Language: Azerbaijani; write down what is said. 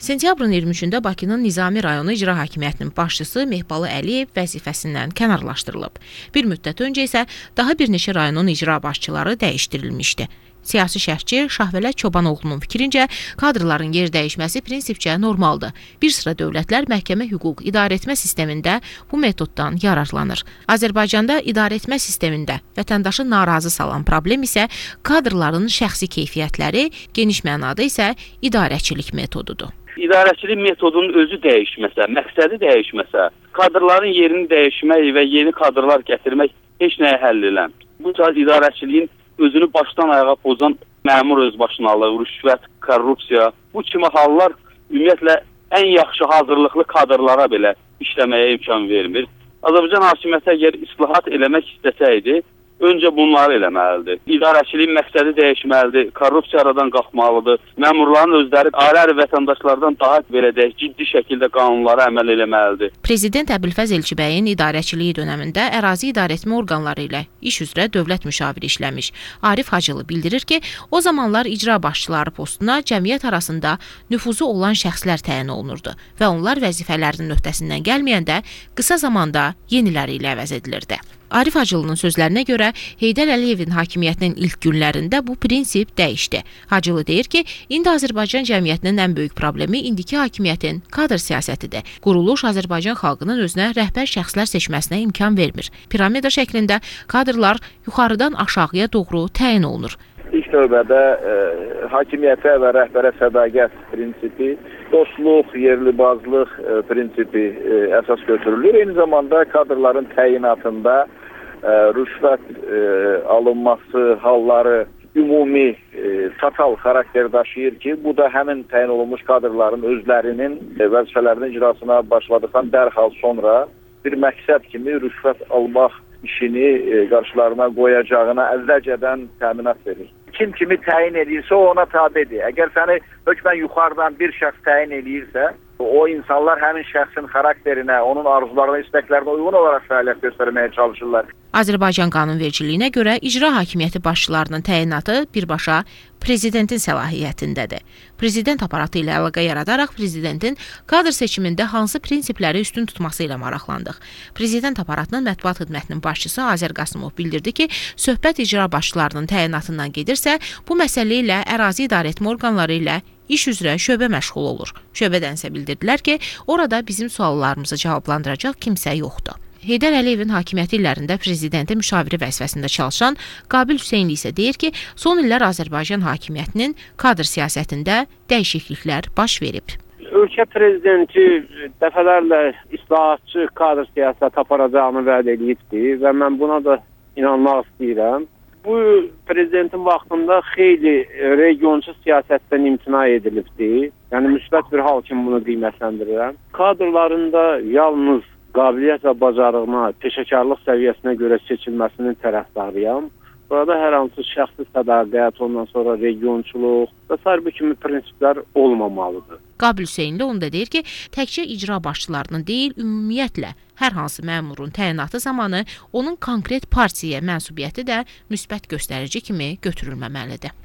Sentyabrın 23-də Bakının Nizami rayonu icra hakimiyyətinin başçısı Mehbalı Əliyev vəzifəsindən kənarlaşdırılıb. Bir müddət öncə isə daha bir neçə rayonun icra başçıları dəyişdirilmişdi. Siyasi şərhçi Şahvələt Çobanoğlu'nun fikrincə, kadrların yer dəyişməsi prinsipcə normaldır. Bir sıra dövlətlər məhkəmə hüquq idarəetmə sistemində bu metoddan yararlanır. Azərbaycanda idarəetmə sistemində vətəndaşı narazı salan problem isə kadrların şəxsi keyfiyyətləri, geniş mənada isə idarəçilik metodudur. İdarəçilik metodunun özü dəyişməsə, məqsədi dəyişməsə, kadrların yerini dəyişmək və yeni kadrlar gətirmək heç nəyə həll edən. Bu cür idarəçiliyin özünü başdan ayağa pozan məmur özbaşınalığı, rüşvət, korrupsiya, bu kimi hallar ümumiyyətlə ən yaxşı hazırlıqlı kadrlara belə işləməyə imkan vermir. Azərbaycan hakimiyyəti əgər islahat eləmək istəsəydi, öncə bunları eləməlidir. İdarəçiliyin məqsədi dəyişməlidir, korrupsiya aradan qalxmalıdır, məmurların özləri ayrı vətəndaşlardan daha belə ciddi şəkildə qanunlara əməl eləməlidir. Prezident Əbülfəz Elçibəyin idarəçiliyi dönəmində ərazi idarəetmə orqanları ilə iş üzrə dövlət müşaviri işləmiş. Arif Hacılı bildirir ki, o zamanlar icra başçıları postuna cəmiyyət arasında nüfuzu olan şəxslər təyin olunurdu və onlar vəzifələrinin öhdəsindən gəlməyəndə qısa zamanda yeniləri ilə əvəz edilirdi. Arif Hacılının sözlərinə görə Heydər Əliyevin hakimiyyətinin ilk günlərində bu prinsip dəyişdi. Hacılı deyir ki, indi Azərbaycan cəmiyyətinin ən böyük problemi indiki hakimiyyətin kadr siyasətidir. Quruluş Azərbaycan xalqının özünə rəhbər şəxslər seçməsinə imkan vermir. Piramida şəklində kadrlar yuxarıdan aşağıya doğru təyin olunur. İlk növbədə hakimiyyətə və rəhbərə sədaqət prinsipi, dostluq, yerlibazlıq prinsipi əsas götürülür. Eyni zamanda kadrların təyinatında rüşvət alınması halları ümumi fatal xarakter daşıyır ki, bu da həmin təyin olunmuş kadrların özlərinin vəzifələrinin icrasına başladıqdan dərhal sonra bir məqsəd kimi rüşvət almaq işini qarşılarına qoyacağına əvvəlcədən təminat verir. Kim kimi təyin edirsə, o ona tabedir. Əgər səni hökmən yuxarıdan bir şəxs təyin edirsə, o insanlar həmin şəxsin xarakterinə, onun arzularına, istəklərinə uyğun olaraq fəaliyyət göstərməyə çalışırlar. Azərbaycan qanunvericiliyinə görə icra hakimiyyəti başçılarının təyinatı birbaşa prezidentin səlahiyyətindədir. Prezident aparatı ilə əlaqə yaradaraq prezidentin kadr seçimində hansı prinsipləri üstün tutması ilə maraqlandıq. Prezident aparatının mətbuat xidmətinin başçısı Azər Qasımov bildirdi ki, söhbət icra başçılarının təyinatından gedirsə, bu məsələ ilə ərazi idarəetmə orqanları ilə iş üzrə şöbə məşğul olur. Şöbədənsə bildirdilər ki, orada bizim suallarımızı cavablandıracaq kimsə yoxdur. Heydər Əliyevin hakimiyyəti illərində prezidentin müşaviri vəzifəsində çalışan Qabil Hüseynli isə deyir ki, son illər Azərbaycan hakimiyyətinin kadr siyasətində dəyişikliklər baş verib. Ölkə prezidenti dəfələrlə islahatçı kadr siyasət aparacağını vəd edibdir və mən buna da inanmaq istəyirəm. Bu prezidentin vaxtında xeyli regionçu siyasətdən imtina edilibdir. Yəni müsbət bir hal kimi bunu qiymətləndirirəm. Kadrların da yalnız qabiliyyət və bacarığına, peşəkarlıq səviyyəsinə görə seçilməsinin tərəfdarıyam. Burada hər hansı şəxsi sədaqət, ondan sonra regionçuluq və sair bu kimi prinsiplər olmamalıdır. Qabil Hüseynli onu da deyir ki, təkcə icra başçılarının deyil, ümumiyyətlə hər hansı məmurun təyinatı zamanı onun konkret partiyaya mənsubiyyəti də müsbət göstərici kimi götürülməməlidir.